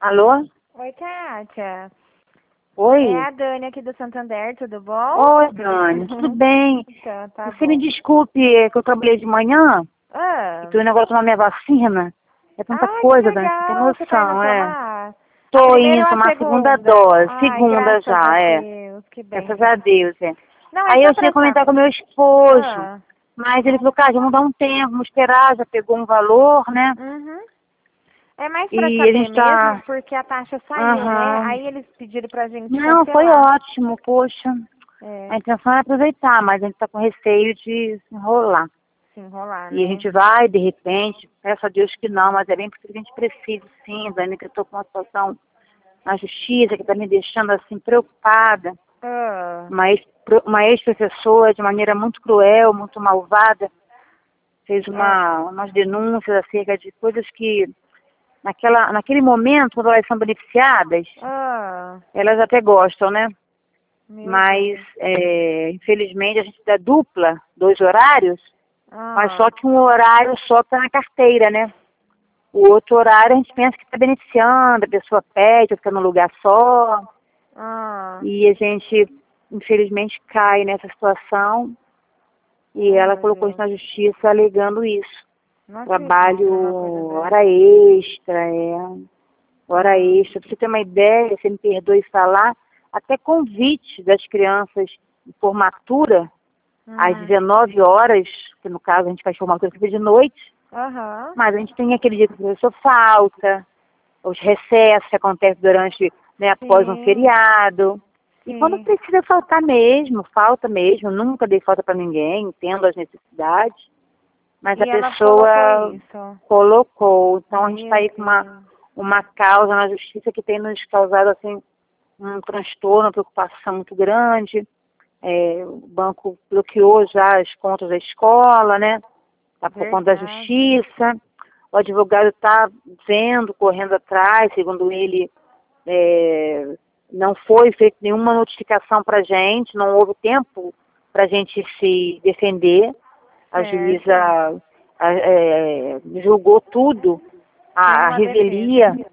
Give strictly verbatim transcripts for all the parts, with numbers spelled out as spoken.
Alô? Oi, Kátia. Oi? É a Dani aqui do Santander, tudo bom? Oi, Dani, tudo bem? Então, tá Você bom. me desculpe é que eu trabalhei de manhã e Ah, tô indo agora tomar minha vacina. É tanta ai, que coisa, Dani, você não tem legal. Você tá indo noção, é. tomar? A Tô primeira indo ou a tomar a segunda segunda? dose, Ai, segunda graças a já, é. Deus, que Graças a bênção. Deus, é. Não, é Aí só eu cheguei pra a comentar com saber. meu esposo, Ah, mas ele falou, cara, vamos dar um tempo, vamos esperar, já pegou um valor, né? uhum. É mais pra E a saber gente mesmo, tá... porque a taxa saiu, né? Aham. Aí eles pediram pra gente Não, foi cancelar. ótimo, poxa. É, A intenção é aproveitar, mas a gente tá com receio de se enrolar. se enrolar, E a né? gente vai, de repente, peço a Deus que não, mas é bem porque a gente precisa, sim, Dani, que eu estou com uma situação na justiça que está me deixando, assim, preocupada. Ah, Uma ex- uma ex-professora, de maneira muito cruel, muito malvada, fez é, uma, umas denúncias acerca de coisas que, naquela, naquele momento, quando elas são beneficiadas, ah, elas até gostam, né? meu Mas, Deus. é, infelizmente, a gente dá dupla, dois horários, mas Ah, só que um horário só está na carteira, né? O outro horário a gente pensa que está beneficiando, a pessoa pede, fica num lugar só, ah. e a gente, infelizmente, cai nessa situação, e Oh, ela meu colocou isso Deus. na justiça alegando isso. Não acredito numa coisa Trabalho, dessa. hora extra, é, hora Ah, extra. Pra você ter uma ideia, você me perdoe falar, até convite das crianças de formatura, às hum, dezenove horas, que no caso a gente faz formatura sempre de noite, aham. mas a gente tem aquele dia que o professor falta, os recessos que acontecem durante, né, após um Sim, feriado. E quando sim. precisa faltar mesmo, falta mesmo, nunca dei falta para ninguém, entendo as necessidades, mas a E ela colocou pessoa isso. colocou. Então a gente está Meu aí com uma, Deus. uma causa na justiça que tem nos causado assim, um transtorno, uma preocupação muito grande. É, o banco bloqueou já as contas da escola, né? Está por conta da Verdade. justiça. O advogado está vendo, correndo atrás, segundo ele, é, não foi feita nenhuma notificação para a gente, não houve tempo para a gente se defender. A juíza Certo. a, é, julgou tudo, a, a Nenhuma defesa. revelia,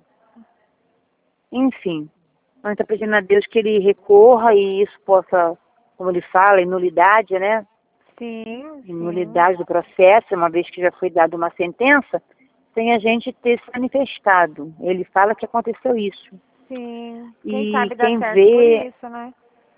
enfim. A gente está pedindo a Deus que ele recorra e isso possa, como ele fala, em nulidade, né? Sim, Em sim. nulidade do processo, uma vez que já foi dada uma sentença, sem a gente ter se manifestado. Ele fala que aconteceu isso. Sim. Quem E sabe dá quem certo por vê, isso, né?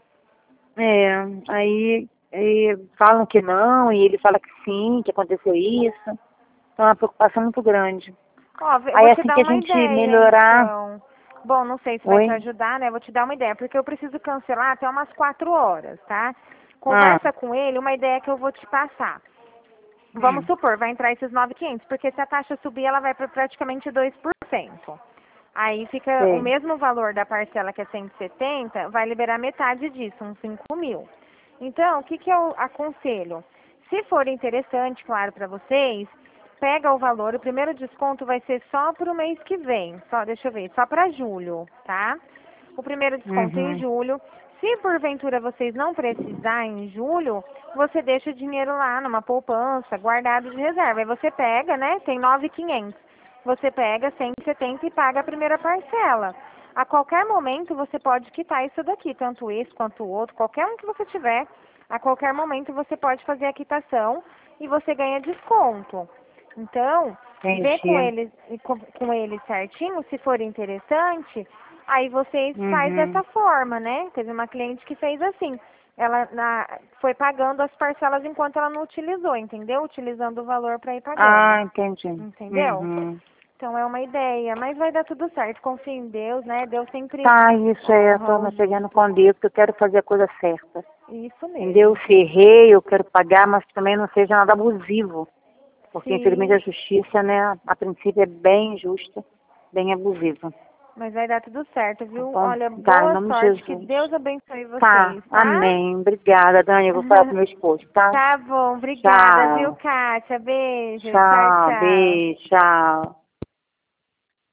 é, aí, aí falam que não, e ele fala que sim, que aconteceu isso. Então é uma preocupação muito grande. Ó, eu Aí vou te assim dar que a uma gente ideia, melhorar. então. Bom, não sei se vai te Oi? ajudar, né? Vou te dar uma ideia, porque eu preciso cancelar até umas quatro horas, tá? Ah, Conversa com ele, uma ideia que eu vou te passar. Vamos hum, supor, vai entrar esses nove mil e quinhentos, porque se a taxa subir, ela vai para praticamente dois por cento. Aí fica o sei. mesmo valor da parcela, que é cento e setenta, vai liberar metade disso, uns cinco mil. Então, o que, que eu aconselho? Se for interessante, claro, para vocês, pega o valor, o primeiro desconto vai ser só para o mês que vem, só, deixa eu ver, só para julho, tá? O primeiro desconto em Uhum. julho. Se porventura vocês não precisar em julho, você deixa o dinheiro lá numa poupança, guardado de reserva. Aí você pega, né? Tem nove mil e quinhentos. Você pega cento e setenta e paga a primeira parcela. A qualquer momento você pode quitar isso daqui, tanto esse quanto o outro, qualquer um que você tiver. A qualquer momento você pode fazer a quitação e você ganha desconto. Então, vê com Entendi. ele, com, com ele certinho, se for interessante, aí vocês faz Uhum. dessa forma, né? Teve uma cliente que fez assim. Ela na, foi pagando as parcelas enquanto ela não utilizou, entendeu? Utilizando o valor para ir pagando. Ah, entendi. Entendeu? Uhum. Então é uma ideia, mas vai dar tudo certo. Confia em Deus, né? Deus sempre Tá, isso aí, eu honra tô o me pegando justo. com Deus, que eu quero fazer a coisa certa. Isso Entendeu? mesmo. Se errei, eu quero pagar, mas também não seja nada abusivo. Porque infelizmente Sim, a justiça, né, a princípio é bem injusta, bem abusiva. mas vai dar tudo certo, Tá viu? bom? Olha, Tá, em boa nome de sorte, que Jesus. Deus abençoe Tá, vocês, tá? amém. Obrigada, Dani. Eu vou falar pro meu esposo, tá? Tá bom, obrigada, viu, Tchau. Kátia? Beijo, tchau, Tchau, tchau. beijo, tchau.